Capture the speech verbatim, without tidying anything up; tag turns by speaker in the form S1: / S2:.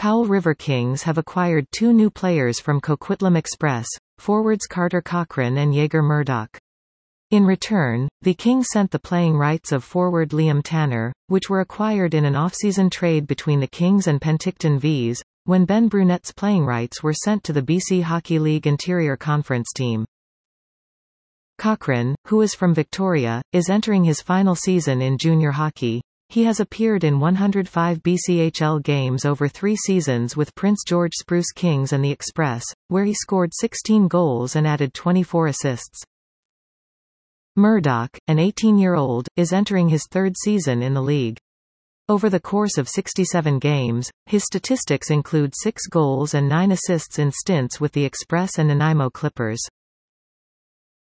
S1: Powell River Kings have acquired two new players from Coquitlam Express, forwards Carter Cochran and Jaeger Murdoch. In return, the Kings sent the playing rights of forward Liam Tanner, which were acquired in an off-season trade between the Kings and Penticton Vees, when Ben Brunette's playing rights were sent to the B C Hockey League Interior Conference team. Cochran, who is from Victoria, is entering his final season in junior hockey. He has appeared in one hundred five B C H L games over three seasons with Prince George Spruce Kings and the Express, where he scored sixteen goals and added twenty-four assists. Murdoch, an eighteen-year-old, is entering his third season in the league. Over the course of sixty-seven games, his statistics include six goals and nine assists in stints with the Express and Nanaimo Clippers.